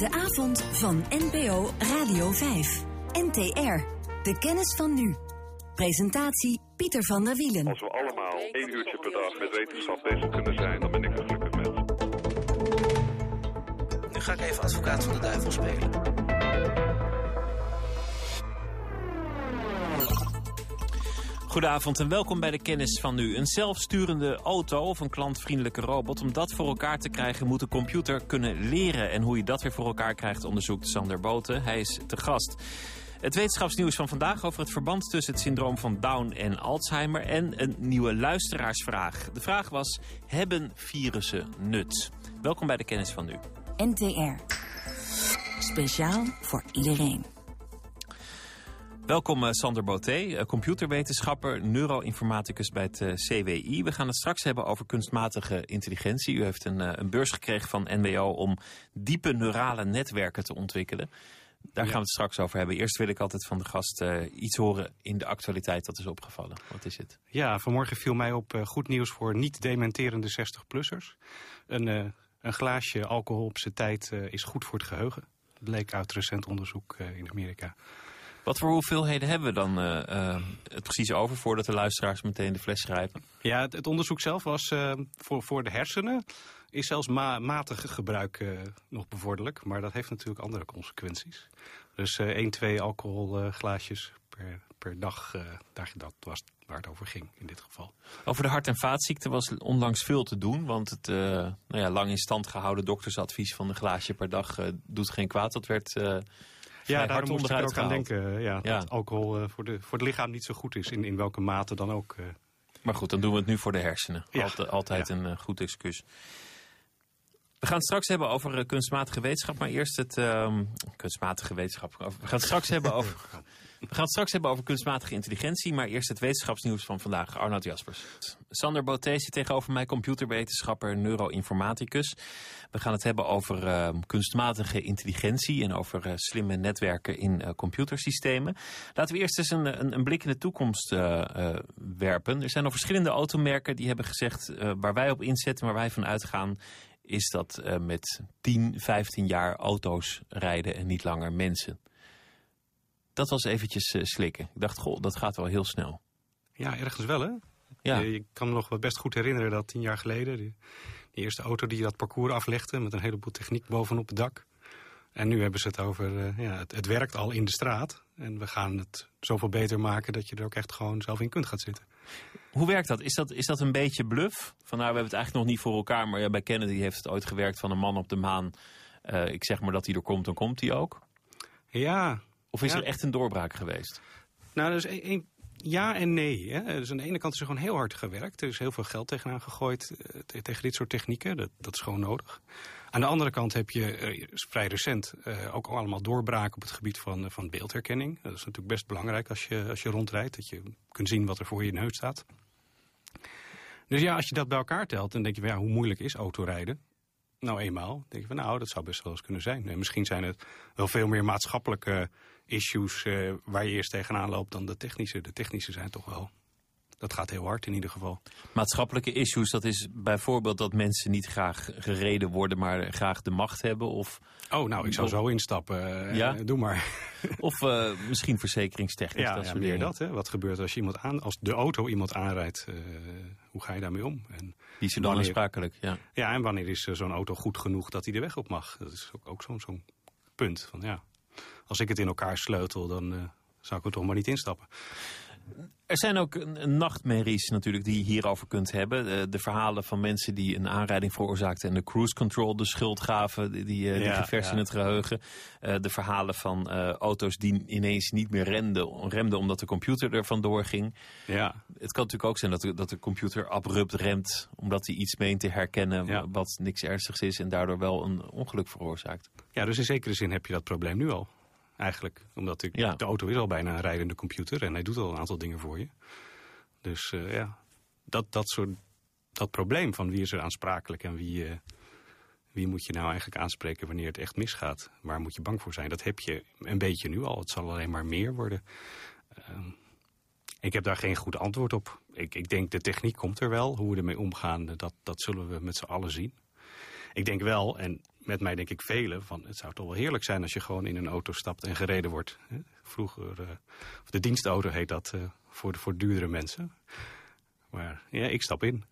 De avond van NPO Radio 5. NTR. De kennis van nu. Presentatie Pieter van der Wielen. Als we allemaal 1 uurtje per dag met wetenschap bezig kunnen zijn, dan ben ik een gelukkig mens. Nu ga ik even advocaat van de duivel spelen. Goedenavond en welkom bij de kennis van nu. Een zelfsturende auto of een klantvriendelijke robot. Om dat voor elkaar te krijgen moet de computer kunnen leren. En hoe je dat weer voor elkaar krijgt onderzoekt Sander Boten. Hij is te gast. Het wetenschapsnieuws van vandaag over het verband tussen het syndroom van Down en Alzheimer. En een nieuwe luisteraarsvraag. De vraag was, hebben virussen nut? Welkom bij de kennis van nu. NTR. Speciaal voor iedereen. Welkom Sander Boten, computerwetenschapper, neuroinformaticus bij het CWI. We gaan het straks hebben over kunstmatige intelligentie. U heeft een beurs gekregen van NWO om diepe neurale netwerken te ontwikkelen. Daar gaan we het straks over hebben. Eerst wil ik altijd van de gast iets horen in de actualiteit dat is opgevallen. Wat is het? Ja, vanmorgen viel mij op goed nieuws voor niet-dementerende 60-plussers. Een glaasje alcohol op zijn tijd is goed voor het geheugen. Dat bleek uit recent onderzoek in Amerika. Wat voor hoeveelheden hebben we dan het precies over voordat de luisteraars meteen de fles grijpen? Ja, het onderzoek zelf was voor de hersenen is zelfs matig gebruik nog bevorderlijk. Maar dat heeft natuurlijk andere consequenties. Dus 1-2 alcoholglaasjes per dag, dat was waar het over ging in dit geval. Over de hart- en vaatziekten was onlangs veel te doen. Want het lang in stand gehouden doktersadvies van een glaasje per dag doet geen kwaad. Dat werd... Ja, daar moest ik er ook aan denken. Dat alcohol voor het lichaam niet zo goed is. In welke mate dan ook. Maar goed, dan doen we het nu voor de hersenen. Ja. Altijd een goed excuus. We gaan het straks hebben over kunstmatige wetenschap. Maar eerst het... kunstmatige wetenschap. We gaan het straks hebben over... We gaan het straks hebben over kunstmatige intelligentie, maar eerst het wetenschapsnieuws van vandaag. Arnoud Jaspers. Sander Boten zit tegenover mij, computerwetenschapper, neuroinformaticus. We gaan het hebben over kunstmatige intelligentie en over slimme netwerken in computersystemen. Laten we eerst eens een blik in de toekomst werpen. Er zijn al verschillende automerken die hebben gezegd waar wij op inzetten, waar wij van uitgaan, is dat met 10, 15 jaar auto's rijden en niet langer mensen. Dat was eventjes slikken. Ik dacht, goh, dat gaat wel heel snel. Ja, ergens wel, hè? Ja. Je kan me nog wel best goed herinneren dat 10 jaar geleden... die eerste auto die dat parcours aflegde met een heleboel techniek bovenop het dak. En nu hebben ze het over, het werkt al in de straat. En we gaan het zoveel beter maken dat je er ook echt gewoon zelf in kunt gaan zitten. Hoe werkt dat? Is dat een beetje bluff? Van we hebben het eigenlijk nog niet voor elkaar. Maar bij Kennedy heeft het ooit gewerkt van een man op de maan. Ik zeg maar dat hij er komt, dan komt hij ook. Ja... Of is er echt een doorbraak geweest? Nou, dat is ja en nee. Hè. Dus aan de ene kant is er gewoon heel hard gewerkt. Er is heel veel geld tegenaan gegooid tegen dit soort technieken. Dat is gewoon nodig. Aan de andere kant heb je vrij recent ook allemaal doorbraken op het gebied van beeldherkenning. Dat is natuurlijk best belangrijk als je rondrijdt. Dat je kunt zien wat er voor je neus staat. Dus ja, als je dat bij elkaar telt, dan denk je, hoe moeilijk is autorijden? Nou eenmaal, denk je dat zou best wel eens kunnen zijn. En misschien zijn het wel veel meer maatschappelijke issues waar je eerst tegenaan loopt dan de technische. De technische zijn toch wel, dat gaat heel hard in ieder geval. Maatschappelijke issues, dat is bijvoorbeeld dat mensen niet graag gereden worden, maar graag de macht hebben? Of, ik zou zo instappen. Ja? Doe maar. Of misschien verzekeringstechnisch. Ja, meer dat. Hè? Wat gebeurt als als de auto iemand aanrijdt? Hoe ga je daarmee om? En die is dan aansprakelijk, ja. Ja, en wanneer is zo'n auto goed genoeg dat hij de weg op mag? Dat is ook zo'n punt. Van, als ik het in elkaar sleutel, dan zou ik er toch maar niet instappen. Er zijn ook nachtmerries natuurlijk die je hierover kunt hebben. De verhalen van mensen die een aanrijding veroorzaakten en de cruise control de schuld gaven. Die vers in het geheugen. De verhalen van auto's die ineens niet meer remden omdat de computer er vandoor ging. Ja. Het kan natuurlijk ook zijn dat de computer abrupt remt omdat hij iets meent te herkennen wat niks ernstigs is en daardoor wel een ongeluk veroorzaakt. Ja, dus in zekere zin heb je dat probleem nu al. Eigenlijk, omdat de auto is al bijna een rijdende computer en hij doet al een aantal dingen voor je. Dus dat probleem van wie is er aansprakelijk en wie moet je nou eigenlijk aanspreken wanneer het echt misgaat. Waar moet je bang voor zijn? Dat heb je een beetje nu al. Het zal alleen maar meer worden. Ik heb daar geen goed antwoord op. Ik denk de techniek komt er wel. Hoe we ermee omgaan, dat zullen we met z'n allen zien. Ik denk wel, en met mij denk ik velen van het zou toch wel heerlijk zijn als je gewoon in een auto stapt en gereden wordt. Vroeger, of de dienstauto heet dat voor duurdere mensen. Maar ja, ik stap in.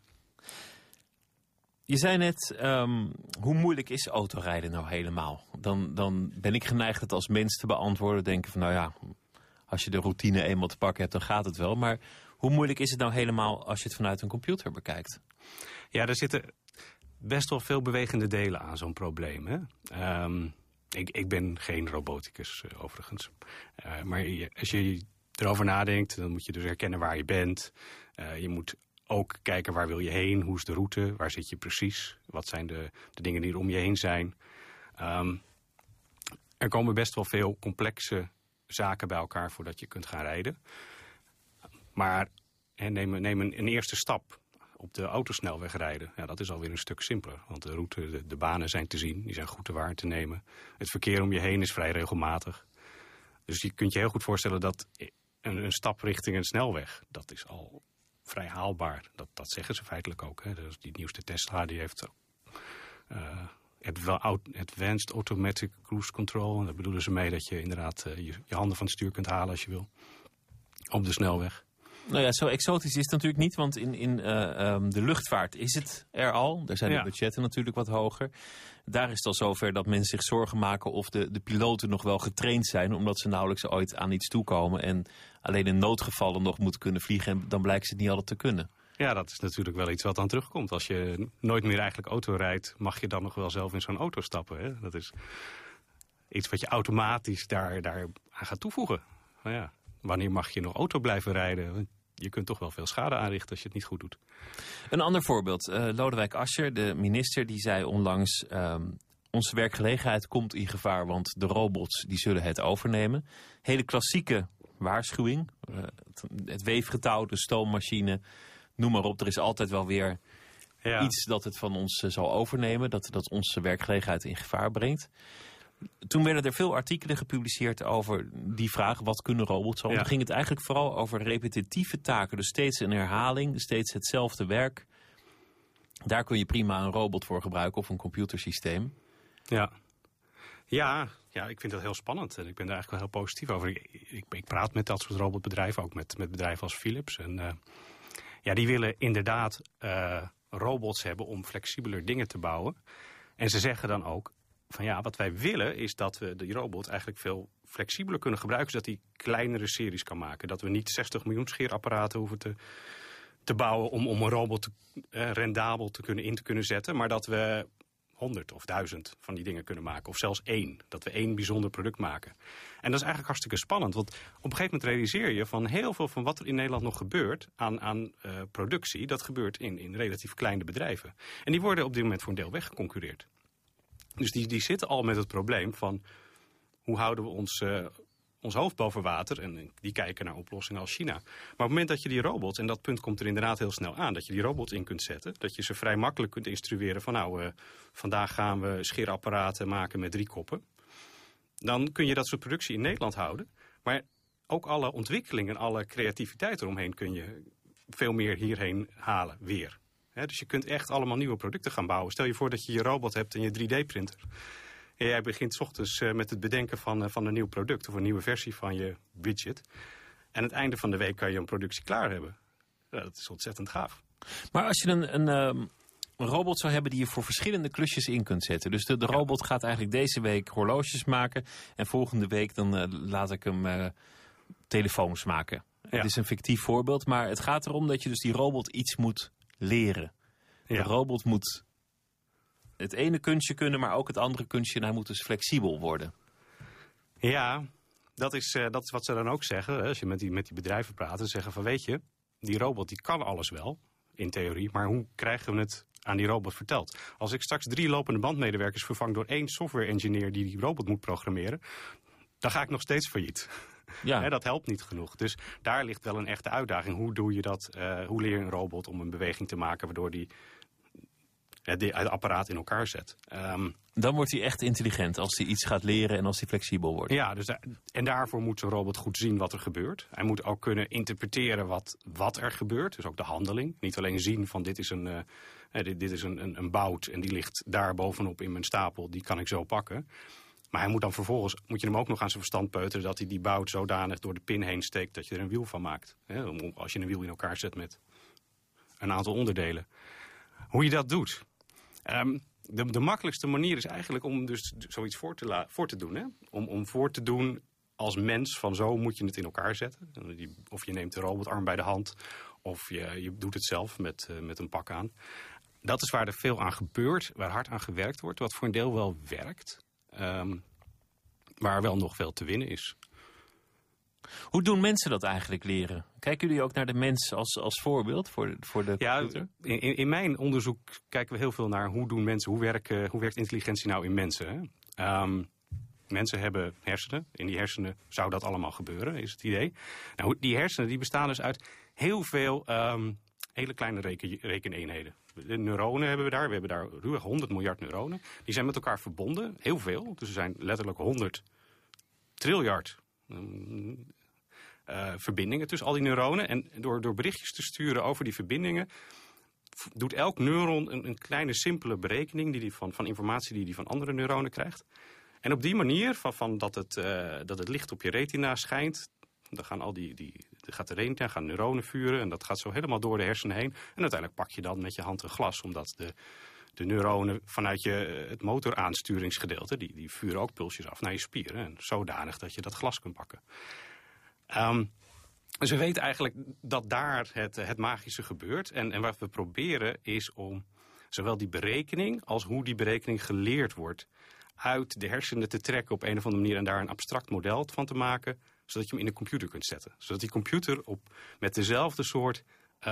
Je zei net, hoe moeilijk is autorijden nou helemaal? Dan ben ik geneigd het als mens te beantwoorden. Denken van nou ja, als je de routine eenmaal te pakken hebt, dan gaat het wel. Maar hoe moeilijk is het nou helemaal als je het vanuit een computer bekijkt? Ja, er zitten best wel veel bewegende delen aan zo'n probleem. Hè? Ik ben geen roboticus overigens. Maar als je erover nadenkt, dan moet je dus herkennen waar je bent. Je moet ook kijken waar wil je heen, hoe is de route, waar zit je precies. Wat zijn de dingen die er om je heen zijn. Er komen best wel veel complexe zaken bij elkaar voordat je kunt gaan rijden. Maar neem een eerste stap. Op de autosnelweg rijden, ja, dat is alweer een stuk simpeler. Want de route, de banen zijn te zien, die zijn goed te waar te nemen. Het verkeer om je heen is vrij regelmatig. Dus je kunt je heel goed voorstellen dat een stap richting een snelweg, dat is al vrij haalbaar. Dat zeggen ze feitelijk ook. Hè. Dus die nieuwste Tesla, die heeft Advanced Automatic Cruise Control. En daar bedoelen ze mee dat je inderdaad je handen van het stuur kunt halen als je wil. Op de snelweg. Nou ja, zo exotisch is het natuurlijk niet, want in de luchtvaart is het er al. Daar zijn de budgetten natuurlijk wat hoger. Daar is het al zover dat mensen zich zorgen maken of de piloten nog wel getraind zijn, omdat ze nauwelijks ooit aan iets toekomen en alleen in noodgevallen nog moeten kunnen vliegen en dan blijkt ze het niet altijd te kunnen. Ja, dat is natuurlijk wel iets wat dan terugkomt. Als je nooit meer eigenlijk auto rijdt, mag je dan nog wel zelf in zo'n auto stappen. Hè? Dat is iets wat je automatisch daar aan gaat toevoegen. Nou ja. Wanneer mag je nog auto blijven rijden? Want je kunt toch wel veel schade aanrichten als je het niet goed doet. Een ander voorbeeld. Lodewijk Asscher, de minister, die zei onlangs, onze werkgelegenheid komt in gevaar, want de robots die zullen het overnemen. Hele klassieke waarschuwing. Het weefgetouw, de stoommachine, noem maar op. Er is altijd wel weer iets dat het van ons zal overnemen. Dat onze werkgelegenheid in gevaar brengt. Toen werden er veel artikelen gepubliceerd over die vraag, wat kunnen robots al? Toen ging het eigenlijk vooral over repetitieve taken. Dus steeds een herhaling, steeds hetzelfde werk. Daar kun je prima een robot voor gebruiken of een computersysteem. Ja, ik vind dat heel spannend. En ik ben daar eigenlijk wel heel positief over. Ik praat met dat soort robotbedrijven, ook met bedrijven als Philips. En die willen inderdaad robots hebben om flexibeler dingen te bouwen. En ze zeggen dan ook van wat wij willen is dat we die robot eigenlijk veel flexibeler kunnen gebruiken, zodat hij kleinere series kan maken. Dat we niet 60 miljoen scheerapparaten hoeven te bouwen om een robot rendabel te kunnen zetten, maar dat we 100 of 1000 van die dingen kunnen maken. Of zelfs 1. Dat we 1 bijzonder product maken. En dat is eigenlijk hartstikke spannend. Want op een gegeven moment realiseer je van heel veel van wat er in Nederland nog gebeurt aan productie, dat gebeurt in relatief kleine bedrijven. En die worden op dit moment voor een deel weggeconcurreerd. Dus die zitten al met het probleem van hoe houden we ons hoofd boven water. En die kijken naar oplossingen als China. Maar op het moment dat je die robots, en dat punt komt er inderdaad heel snel aan, dat je die robots in kunt zetten. Dat je ze vrij makkelijk kunt instrueren van vandaag gaan we scheerapparaten maken met 3 koppen. Dan kun je dat soort productie in Nederland houden. Maar ook alle ontwikkelingen, alle creativiteit eromheen kun je veel meer hierheen halen weer. Dus je kunt echt allemaal nieuwe producten gaan bouwen. Stel je voor dat je je robot hebt en je 3D-printer. En jij begint 's ochtends met het bedenken van een nieuw product of een nieuwe versie van je widget. En aan het einde van de week kan je een productie klaar hebben. Ja, dat is ontzettend gaaf. Maar als je een robot zou hebben die je voor verschillende klusjes in kunt zetten. Dus de robot gaat eigenlijk deze week horloges maken. En volgende week dan laat ik hem telefoons maken. Het is een fictief voorbeeld, maar het gaat erom dat je dus die robot iets moet leren. De robot moet het ene kunstje kunnen, maar ook het andere kunstje. En hij moet dus flexibel worden. Ja, dat is wat ze dan ook zeggen. Hè? Als je met die bedrijven praat, dan zeggen van weet je, die robot die kan alles wel, in theorie. Maar hoe krijgen we het aan die robot verteld? Als ik straks 3 lopende bandmedewerkers vervang door 1 software-engineer die robot moet programmeren, dan ga ik nog steeds failliet. Ja. Dat helpt niet genoeg. Dus daar ligt wel een echte uitdaging. Hoe doe je dat? Hoe leer je een robot om een beweging te maken waardoor die het apparaat in elkaar zet. Dan wordt hij echt intelligent als hij iets gaat leren en als hij flexibel wordt. Ja, en daarvoor moet zo'n robot goed zien wat er gebeurt. Hij moet ook kunnen interpreteren wat er gebeurt. Dus ook de handeling. Niet alleen zien van dit is een bout en die ligt daar bovenop in mijn stapel. Die kan ik zo pakken. Maar hij moet dan vervolgens, moet je hem ook nog aan zijn verstand peuteren dat hij die bout zodanig door de pin heen steekt dat je er een wiel van maakt. Als je een wiel in elkaar zet met een aantal onderdelen. Hoe je dat doet. De makkelijkste manier is eigenlijk om dus zoiets voor te doen. Hè? Om voor te doen als mens van zo moet je het in elkaar zetten. Of je neemt de robotarm bij de hand of je doet het zelf met een pak aan. Dat is waar er veel aan gebeurt, waar hard aan gewerkt wordt. Wat voor een deel wel werkt. Waar wel nog veel te winnen is. Hoe doen mensen dat eigenlijk leren? Kijken jullie ook naar de mens als voorbeeld voor de computer? In mijn onderzoek kijken we heel veel naar hoe doen mensen, hoe werkt intelligentie nou in mensen. Hè? Mensen hebben hersenen. In die hersenen zou dat allemaal gebeuren, is het idee. Nou, die hersenen die bestaan dus uit heel veel hele kleine rekeneenheden. De neuronen hebben we daar. We hebben daar ruwweg 100 miljard neuronen. Die zijn met elkaar verbonden. Heel veel. Dus er zijn letterlijk 100 triljard verbindingen tussen al die neuronen. En door berichtjes te sturen over die verbindingen doet elk neuron een kleine simpele berekening van informatie die van andere neuronen krijgt. En op die manier, van dat het licht op je retina schijnt, dan gaan gaat de retina, gaan neuronen vuren en dat gaat zo helemaal door de hersenen heen. En uiteindelijk pak je dan met je hand een glas, omdat de neuronen vanuit het motoraansturingsgedeelte, die vuren ook pulsjes af naar je spieren. En zodanig dat je dat glas kunt pakken. Dus we weten eigenlijk dat daar het magische gebeurt. En wat we proberen is om zowel die berekening als hoe die berekening geleerd wordt uit de hersenen te trekken op een of andere manier en daar een abstract model van te maken, zodat je hem in een computer kunt zetten. Zodat die computer met dezelfde soort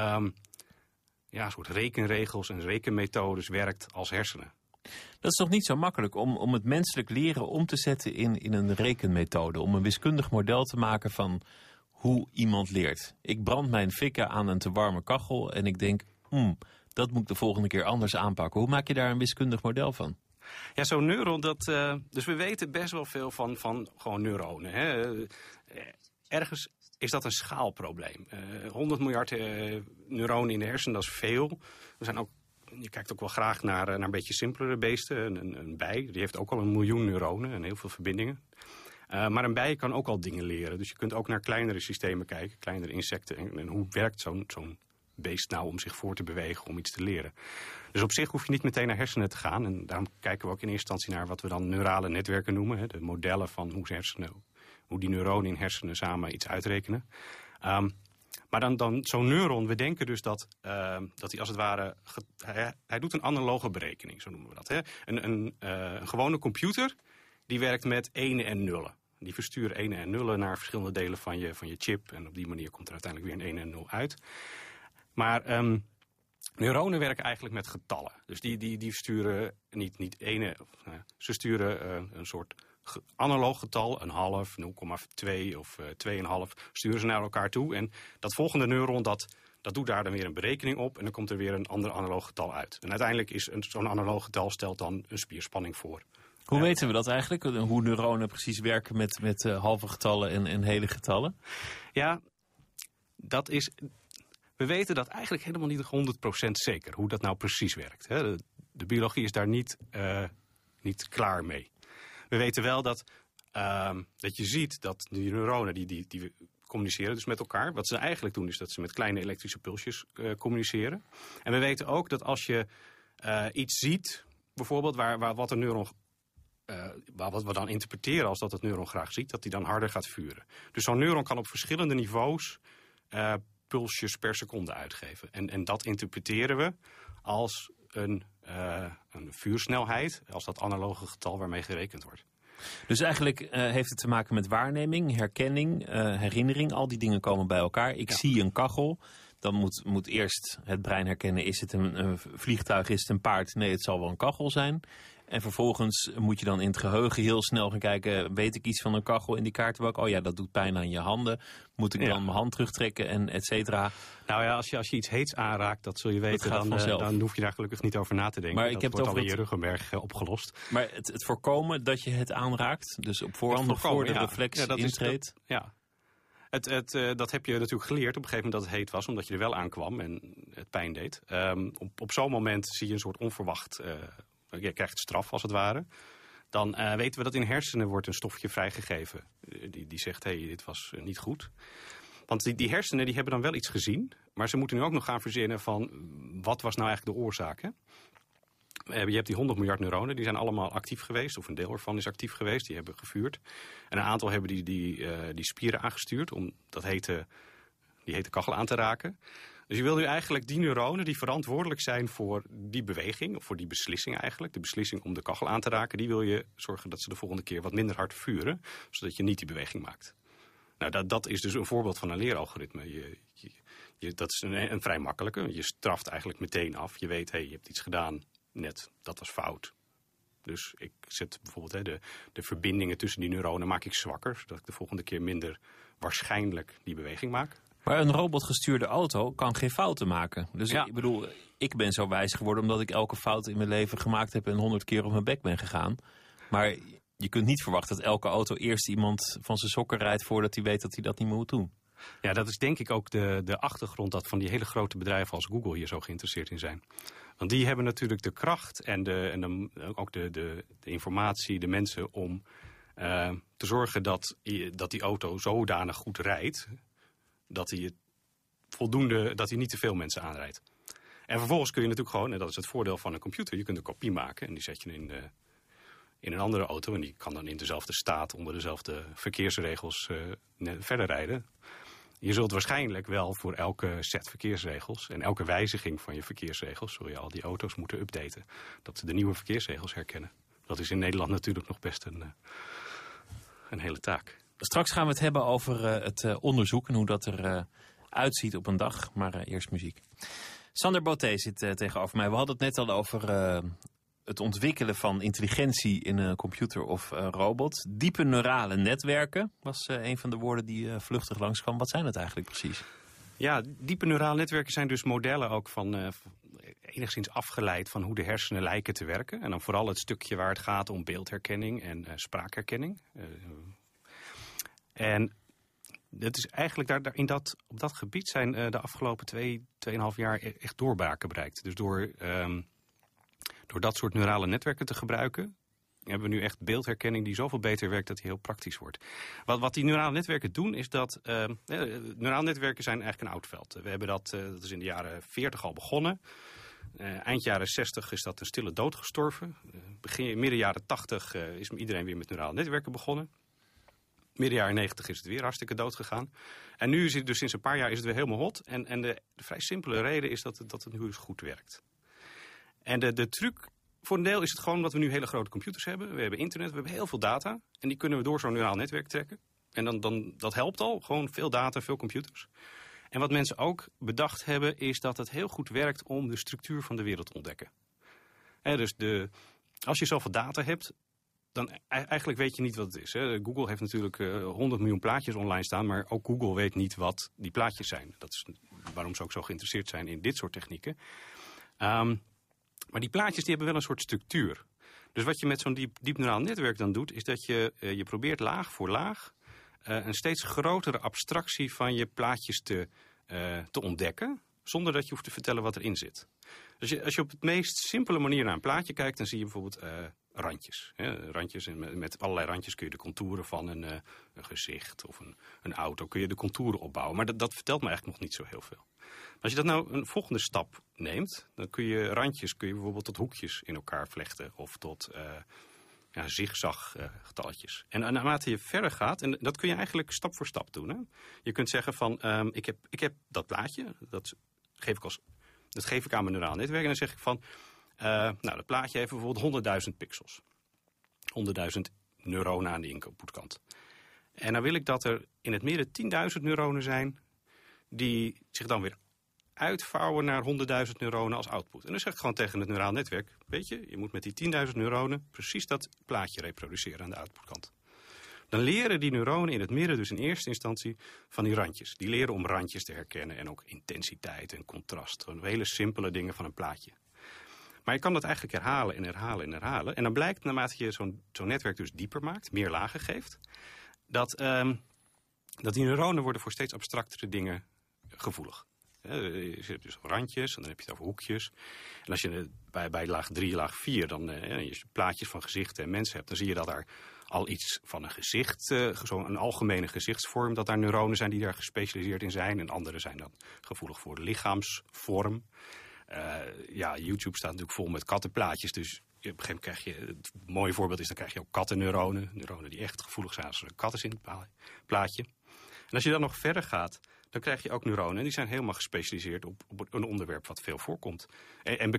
rekenregels en rekenmethodes werkt als hersenen. Dat is toch niet zo makkelijk om het menselijk leren om te zetten in een rekenmethode. Om een wiskundig model te maken van hoe iemand leert. Ik brand mijn fikken aan een te warme kachel en ik denk, dat moet ik de volgende keer anders aanpakken. Hoe maak je daar een wiskundig model van? Ja, zo'n neuron, dus we weten best wel veel van gewoon neuronen. Hè. Ergens is dat een schaalprobleem. 100 miljard neuronen in de hersenen, dat is veel. Je kijkt ook wel graag naar een beetje simpelere beesten. Een bij, die heeft ook al 1 miljoen neuronen en heel veel verbindingen. Maar een bij kan ook al dingen leren. Dus je kunt ook naar kleinere systemen kijken, kleinere insecten. En hoe werkt zo'n beest nou om zich voor te bewegen, om iets te leren. Dus op zich hoef je niet meteen naar hersenen te gaan. En daarom kijken we ook in eerste instantie naar wat we dan neurale netwerken noemen. Hè, de modellen van hoe die neuronen in hersenen samen iets uitrekenen. Maar dan zo'n neuron, we denken dus dat hij als het ware, hij doet een analoge berekening, zo noemen we dat. Hè. Een gewone computer, die werkt met enen en nullen. Die versturen enen en nullen naar verschillende delen van je chip. En op die manier komt er uiteindelijk weer een 1 en 0 uit. Maar neuronen werken eigenlijk met getallen. Dus die sturen niet ene. Ze sturen een soort analoog getal, een half, 0,2 of 2,5. Sturen ze naar elkaar toe. En dat volgende neuron, dat doet daar dan weer een berekening op. En dan komt er weer een ander analoog getal uit. En uiteindelijk is zo'n analoog getal stelt dan een spierspanning voor. Hoe weten we dat eigenlijk? Hoe neuronen precies werken met halve getallen en hele getallen? Ja, dat is. We weten dat eigenlijk helemaal niet 100% zeker hoe dat nou precies werkt. Hè. De biologie is daar niet klaar mee. We weten wel dat je ziet dat die neuronen die communiceren dus met elkaar. Wat ze eigenlijk doen is dat ze met kleine elektrische pulsjes communiceren. En we weten ook dat als je iets ziet, bijvoorbeeld wat een neuron, wat we dan interpreteren als dat het neuron graag ziet, dat die dan harder gaat vuren. Dus zo'n neuron kan op verschillende niveaus pulsjes per seconde uitgeven. En dat interpreteren we als een vuursnelheid, als dat analoge getal waarmee gerekend wordt. Dus eigenlijk heeft het te maken met waarneming, herkenning, herinnering. Al die dingen komen bij elkaar. Ik zie een kachel. Dan moet eerst het brein herkennen, is het een vliegtuig, is het een paard? Nee, het zal wel een kachel zijn. En vervolgens moet je dan in het geheugen heel snel gaan kijken, weet ik iets van een kachel in die kaartenbak? Oh ja, dat doet pijn aan je handen. Moet ik dan mijn hand terugtrekken en et cetera? Nou ja, als je iets heets aanraakt, dat zul je weten, dan hoef je daar gelukkig niet over na te denken. Maar dat wordt al in je ruggenmerg opgelost. Maar het voorkomen dat je het aanraakt, dus op voorhand nog voor de reflex intreedt? Dat heb je natuurlijk geleerd op een gegeven moment dat het heet was, omdat je er wel aankwam en het pijn deed. Op zo'n moment zie je een soort onverwacht, je krijgt straf als het ware. Dan weten we dat in hersenen wordt een stofje vrijgegeven die zegt, dit was niet goed. Want die hersenen die hebben dan wel iets gezien, maar ze moeten nu ook nog gaan verzinnen van wat was nou eigenlijk de oorzaak. Hè? Je hebt die 100 miljard neuronen, die zijn allemaal actief geweest, of een deel ervan is actief geweest, die hebben gevuurd. En een aantal hebben die spieren aangestuurd om die hete kachel aan te raken. Dus je wil nu eigenlijk die neuronen die verantwoordelijk zijn voor die beweging, of voor die beslissing eigenlijk, de beslissing om de kachel aan te raken, die wil je zorgen dat ze de volgende keer wat minder hard vuren, zodat je niet die beweging maakt. Nou, dat is dus een voorbeeld van een leeralgoritme. Dat is een vrij makkelijke. Je straft eigenlijk meteen af. Je weet, je hebt iets gedaan, net, dat was fout. Dus ik zet bijvoorbeeld de verbindingen tussen die neuronen maak ik zwakker, zodat ik de volgende keer minder waarschijnlijk die beweging maak. Maar een robotgestuurde auto kan geen fouten maken. Dus ik bedoel, ik ben zo wijs geworden omdat ik elke fout in mijn leven gemaakt heb en 100 keer op mijn bek ben gegaan. Maar je kunt niet verwachten dat elke auto eerst iemand van zijn sokken rijdt voordat hij weet dat hij dat niet meer moet doen. Ja, dat is denk ik ook de achtergrond dat van die hele grote bedrijven als Google hier zo geïnteresseerd in zijn. Want die hebben natuurlijk de kracht en ook de informatie, de mensen om te zorgen dat die auto zodanig goed rijdt dat hij niet te veel mensen aanrijdt. En vervolgens kun je natuurlijk gewoon, en dat is het voordeel van een computer, je kunt een kopie maken en die zet je in een andere auto en die kan dan in dezelfde staat onder dezelfde verkeersregels verder rijden. Je zult waarschijnlijk wel voor elke set verkeersregels en elke wijziging van je verkeersregels, zul je al die auto's moeten updaten, dat ze de nieuwe verkeersregels herkennen. Dat is in Nederland natuurlijk nog best een hele taak. Straks gaan we het hebben over het onderzoek en hoe dat er uitziet op een dag. Maar eerst muziek. Sander Beauté zit tegenover mij. We hadden het net al over het ontwikkelen van intelligentie in een computer of robot. Diepe neurale netwerken was een van de woorden die vluchtig langskwam. Wat zijn het eigenlijk precies? Ja, diepe neurale netwerken zijn dus modellen ook van enigszins afgeleid van hoe de hersenen lijken te werken. En dan vooral het stukje waar het gaat om beeldherkenning en spraakherkenning. En dat is eigenlijk op dat gebied zijn de afgelopen 2,5 jaar echt doorbraken bereikt. Dus door dat soort neurale netwerken te gebruiken, hebben we nu echt beeldherkenning die zoveel beter werkt dat die heel praktisch wordt. Wat die neurale netwerken doen is dat neurale netwerken zijn eigenlijk een oud veld. We hebben dat is in de jaren 40 al begonnen. Eind jaren 60 is dat een stille dood gestorven. Midden jaren 80 is iedereen weer met neurale netwerken begonnen. Midden jaren 90 is het weer hartstikke dood gegaan. En nu is het dus sinds een paar jaar is het weer helemaal hot. En de vrij simpele reden is dat het nu eens goed werkt. En de truc, voor een deel is het gewoon omdat we nu hele grote computers hebben. We hebben internet, we hebben heel veel data. En die kunnen we door zo'n neuraal netwerk trekken. En dan dat helpt al, gewoon veel data, veel computers. En wat mensen ook bedacht hebben is dat het heel goed werkt om de structuur van de wereld te ontdekken. Dus als je zoveel data hebt, dan eigenlijk weet je niet wat het is. Hè. Google heeft natuurlijk 100 miljoen plaatjes online staan, maar ook Google weet niet wat die plaatjes zijn. Dat is waarom ze ook zo geïnteresseerd zijn in dit soort technieken. Maar die plaatjes die hebben wel een soort structuur. Dus wat je met zo'n diep neuraal netwerk dan doet, is dat je probeert laag voor laag een steeds grotere abstractie van je plaatjes te ontdekken, zonder dat je hoeft te vertellen wat erin zit. Dus als je op het meest simpele manier naar een plaatje kijkt, dan zie je bijvoorbeeld randjes. Randjes en met allerlei randjes kun je de contouren van een gezicht of een auto, kun je de contouren opbouwen. Maar dat vertelt me eigenlijk nog niet zo heel veel. Als je dat nou een volgende stap neemt, dan kun je randjes bijvoorbeeld tot hoekjes in elkaar vlechten of tot zigzaggetalletjes. En naarmate je verder gaat, en dat kun je eigenlijk stap voor stap doen. Hè? Je kunt zeggen van, ik heb dat plaatje, dat geef ik aan mijn neuraal netwerk. En dan zeg ik van, dat plaatje heeft bijvoorbeeld 100.000 pixels. 100.000 neuronen aan de inputkant. En dan wil ik dat er in het midden 10.000 neuronen zijn die zich dan weer uitvouwen naar 100.000 neuronen als output. En dan zeg ik gewoon tegen het neuraal netwerk, weet je moet met die 10.000 neuronen precies dat plaatje reproduceren aan de outputkant. Dan leren die neuronen in het midden dus in eerste instantie van die randjes. Die leren om randjes te herkennen en ook intensiteit en contrast. Gewoon hele simpele dingen van een plaatje. Maar je kan dat eigenlijk herhalen en herhalen en herhalen. En dan blijkt, naarmate je zo'n netwerk dus dieper maakt, meer lagen geeft, dat die neuronen worden voor steeds abstractere dingen gevoelig. Je hebt dus randjes en dan heb je het over hoekjes. En als je bij laag 3, laag 4 dan je plaatjes van gezichten en mensen hebt, dan zie je dat daar al iets van een gezicht, zo'n algemene gezichtsvorm, dat daar neuronen zijn die daar gespecialiseerd in zijn. En andere zijn dan gevoelig voor de lichaamsvorm. YouTube staat natuurlijk vol met kattenplaatjes, dus op een gegeven moment krijg je, het mooie voorbeeld is, dan krijg je ook kattenneuronen. Neuronen die echt gevoelig zijn als er een kat is in het plaatje. En als je dan nog verder gaat, dan krijg je ook neuronen. En die zijn helemaal gespecialiseerd op een onderwerp wat veel voorkomt. En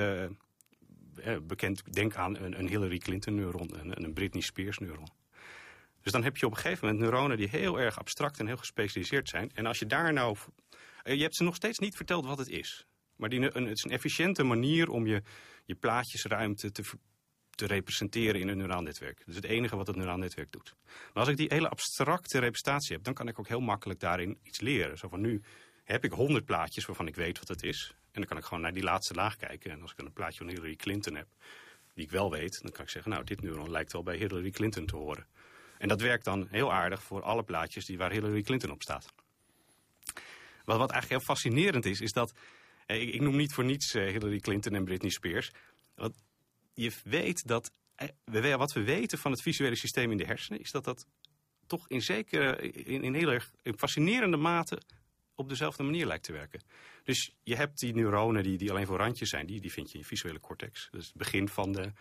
bekend, denk aan een Hillary Clinton neuron en een Britney Spears neuron. Dus dan heb je op een gegeven moment neuronen die heel erg abstract en heel gespecialiseerd zijn. En als je daar nou, je hebt ze nog steeds niet verteld wat het is. Maar het is een efficiënte manier om je plaatjesruimte te representeren in een neuraal netwerk. Dat is het enige wat het neuraal netwerk doet. Maar als ik die hele abstracte representatie heb, dan kan ik ook heel makkelijk daarin iets leren. Zo van, nu heb ik 100 plaatjes waarvan ik weet wat het is. En dan kan ik gewoon naar die laatste laag kijken. En als ik dan een plaatje van Hillary Clinton heb, die ik wel weet, dan kan ik zeggen, nou, dit neuron lijkt wel bij Hillary Clinton te horen. En dat werkt dan heel aardig voor alle plaatjes waar Hillary Clinton op staat. Wat eigenlijk heel fascinerend is dat, ik noem niet voor niets Hillary Clinton en Britney Spears. Want je weet dat, wat we weten van het visuele systeem in de hersenen, is dat toch in heel erg fascinerende mate op dezelfde manier lijkt te werken. Dus je hebt die neuronen die alleen voor randjes zijn, die vind je in je visuele cortex. Dus het begin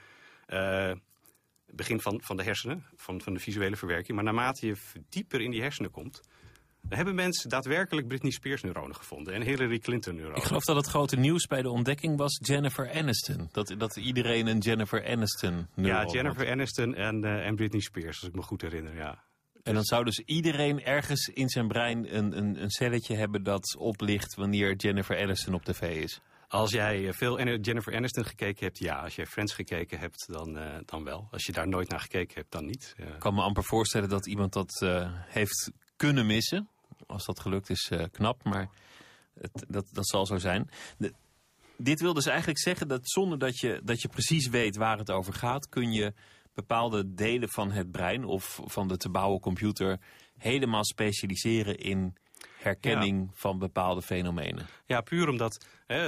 van de hersenen, van de visuele verwerking. Maar naarmate je dieper in die hersenen komt, dan hebben mensen daadwerkelijk Britney Spears neuronen gevonden en Hillary Clinton neuronen. Ik geloof dat het grote nieuws bij de ontdekking was Jennifer Aniston. Dat iedereen een Jennifer Aniston neuron had. Ja, Jennifer Aniston en Britney Spears, als ik me goed herinner, ja. En dan zou dus iedereen ergens in zijn brein een celletje hebben dat oplicht wanneer Jennifer Aniston op tv is. Als jij veel Jennifer Aniston gekeken hebt, ja. Als jij Friends gekeken hebt, dan wel. Als je daar nooit naar gekeken hebt, dan niet. Ja. Ik kan me amper voorstellen dat iemand dat heeft kunnen missen. Als dat gelukt is, knap, maar dat zal zo zijn. Dit wil dus eigenlijk zeggen dat zonder dat je precies weet waar het over gaat, kun je bepaalde delen van het brein of van de te bouwen computer helemaal specialiseren in herkenning van bepaalde fenomenen. Ja, puur omdat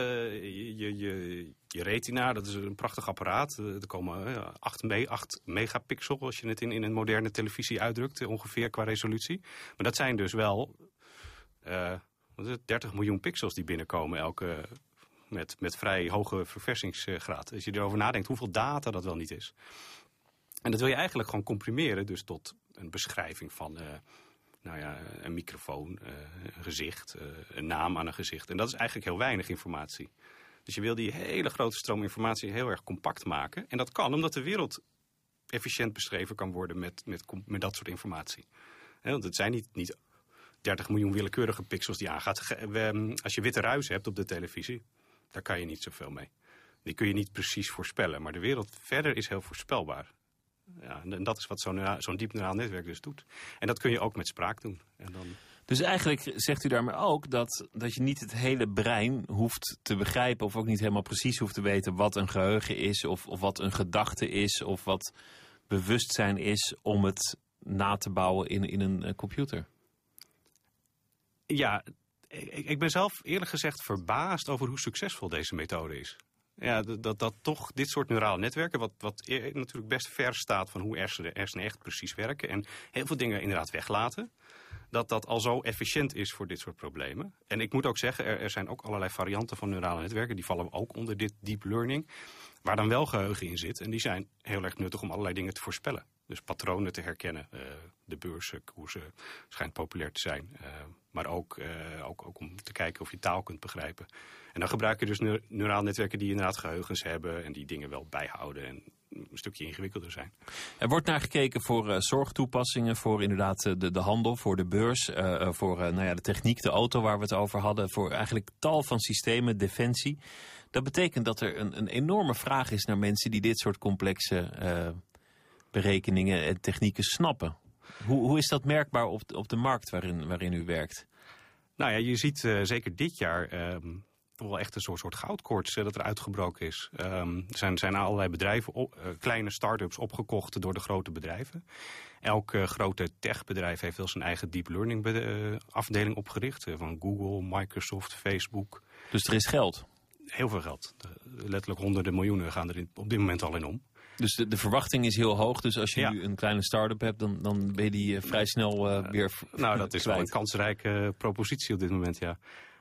je retina, dat is een prachtig apparaat. Er komen 8 megapixel als je het in een moderne televisie uitdrukt, ongeveer qua resolutie. Maar dat zijn dus wel 30 miljoen pixels die binnenkomen met vrij hoge verversingsgraad. Als je erover nadenkt hoeveel data dat wel niet is. En dat wil je eigenlijk gewoon comprimeren dus tot een beschrijving van een microfoon, een gezicht, een naam aan een gezicht. En dat is eigenlijk heel weinig informatie. Dus je wil die hele grote stroom informatie heel erg compact maken. En dat kan omdat de wereld efficiënt beschreven kan worden met dat soort informatie. Want het zijn niet 30 miljoen willekeurige pixels die aangaat. Als je witte ruis hebt op de televisie, daar kan je niet zoveel mee. Die kun je niet precies voorspellen. Maar de wereld verder is heel voorspelbaar. Ja, en dat is wat zo'n diep neuraal netwerk dus doet. En dat kun je ook met spraak doen. En dan... Dus eigenlijk zegt u daarmee ook dat je niet het hele brein hoeft te begrijpen, of ook niet helemaal precies hoeft te weten wat een geheugen is, of wat een gedachte is, of wat bewustzijn is om het na te bouwen in een computer. Ja, ik ben zelf eerlijk gezegd verbaasd over hoe succesvol deze methode is. Ja, dat toch dit soort neurale netwerken, wat natuurlijk best ver staat van hoe hersenen echt precies werken en heel veel dingen inderdaad weglaten, dat al zo efficiënt is voor dit soort problemen. En ik moet ook zeggen, er zijn ook allerlei varianten van neurale netwerken, die vallen ook onder dit deep learning, waar dan wel geheugen in zit. En die zijn heel erg nuttig om allerlei dingen te voorspellen. Dus patronen te herkennen, de beurskoersen schijnt populair te zijn. Maar ook om te kijken of je taal kunt begrijpen. En dan gebruik je dus neurale netwerken die inderdaad geheugens hebben en die dingen wel bijhouden en een stukje ingewikkelder zijn. Er wordt naar gekeken voor zorgtoepassingen, voor inderdaad de handel, voor de beurs, voor de techniek, de auto waar we het over hadden, voor eigenlijk tal van systemen, defensie. Dat betekent dat er een enorme vraag is naar mensen die dit soort complexe berekeningen en technieken snappen. Hoe is dat merkbaar op de markt waarin u werkt? Nou ja, je ziet zeker dit jaar wel echt een soort goudkoorts dat er uitgebroken is. Er zijn allerlei bedrijven, kleine start-ups opgekocht door de grote bedrijven. Elk grote techbedrijf heeft wel zijn eigen deep learning afdeling opgericht. Van Google, Microsoft, Facebook. Dus er is geld? Heel veel geld. Letterlijk honderden miljoenen gaan er op dit moment al in om. Dus de verwachting is heel hoog. Dus als je nu een kleine start-up hebt, dan ben je die vrij snel weer Nou, dat is wel een kansrijke propositie op dit moment, ja.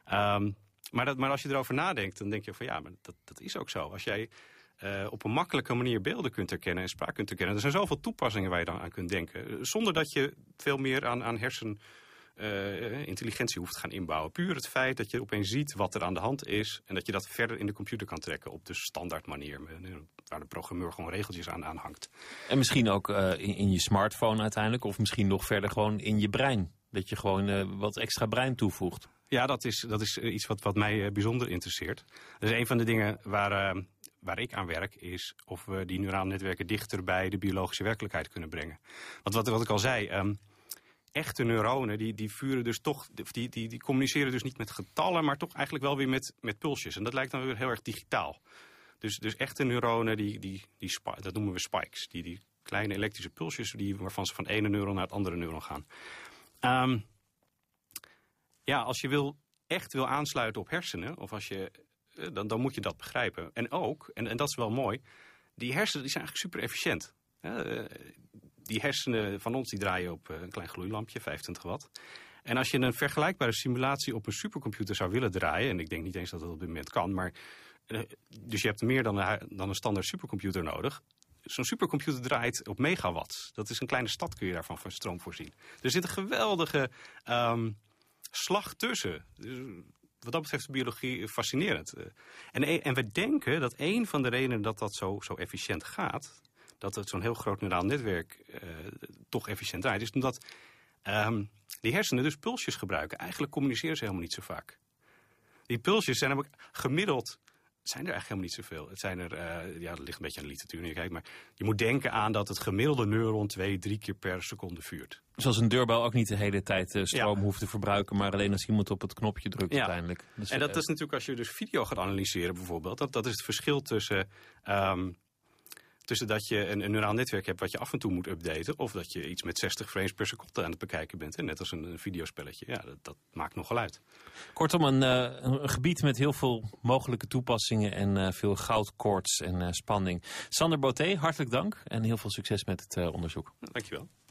Maar als je erover nadenkt, dan denk je van ja, maar dat is ook zo. Als jij op een makkelijke manier beelden kunt herkennen en spraak kunt herkennen. Er zijn zoveel toepassingen waar je dan aan kunt denken. Zonder dat je veel meer aan hersenintelligentie hoeft te gaan inbouwen. Puur het feit dat je opeens ziet wat er aan de hand is en dat je dat verder in de computer kan trekken op de standaard manier. Waar de programmeur gewoon regeltjes aan hangt. En misschien ook in je smartphone uiteindelijk, of misschien nog verder gewoon in je brein. Dat je gewoon wat extra brein toevoegt. Ja, dat is iets wat mij bijzonder interesseert. Dus een van de dingen waar ik aan werk is of we die neurale netwerken dichter bij de biologische werkelijkheid kunnen brengen. Want wat ik al zei, echte neuronen die vuren dus toch, die communiceren dus niet met getallen, maar toch eigenlijk wel weer met pulsjes. En dat lijkt dan weer heel erg digitaal. Dus echte neuronen, dat noemen we spikes. Die kleine elektrische pulsjes waarvan ze van de ene neuron naar het andere neuron gaan. Als je echt wil aansluiten op hersenen, of als je, dan moet je dat begrijpen. En ook, en dat is wel mooi, die hersenen die zijn eigenlijk super efficiënt. Die hersenen van ons die draaien op een klein gloeilampje, 25 watt. En als je een vergelijkbare simulatie op een supercomputer zou willen draaien, en ik denk niet eens dat dat op dit moment kan, maar dus je hebt meer dan een standaard supercomputer nodig. Zo'n supercomputer draait op megawatts. Dat is een kleine stad, kun je daarvan van stroom voorzien. Er zit een geweldige slag tussen. Dus wat dat betreft is biologie fascinerend. En we denken dat een van de redenen dat zo efficiënt gaat, dat het zo'n heel groot neuraal netwerk toch efficiënt draait, is omdat die hersenen dus pulsjes gebruiken. Eigenlijk communiceren ze helemaal niet zo vaak. Die pulsjes zijn namelijk gemiddeld, zijn er eigenlijk helemaal niet zoveel. Het zijn dat ligt een beetje aan de literatuur, maar je moet denken aan dat het gemiddelde neuron 2-3 keer per seconde vuurt. Zoals een deurbel ook niet de hele tijd stroom hoeft te verbruiken, maar alleen als iemand op het knopje drukt uiteindelijk. Dus, en dat is natuurlijk als je dus video gaat analyseren bijvoorbeeld. Dat is het verschil tussen dat je een neuraal netwerk hebt wat je af en toe moet updaten, of dat je iets met 60 frames per seconde aan het bekijken bent. Hè? Net als een videospelletje. Ja, dat maakt nogal uit. Kortom, een gebied met heel veel mogelijke toepassingen en veel goudkoorts en spanning. Sander Botté, hartelijk dank en heel veel succes met het onderzoek. Dankjewel.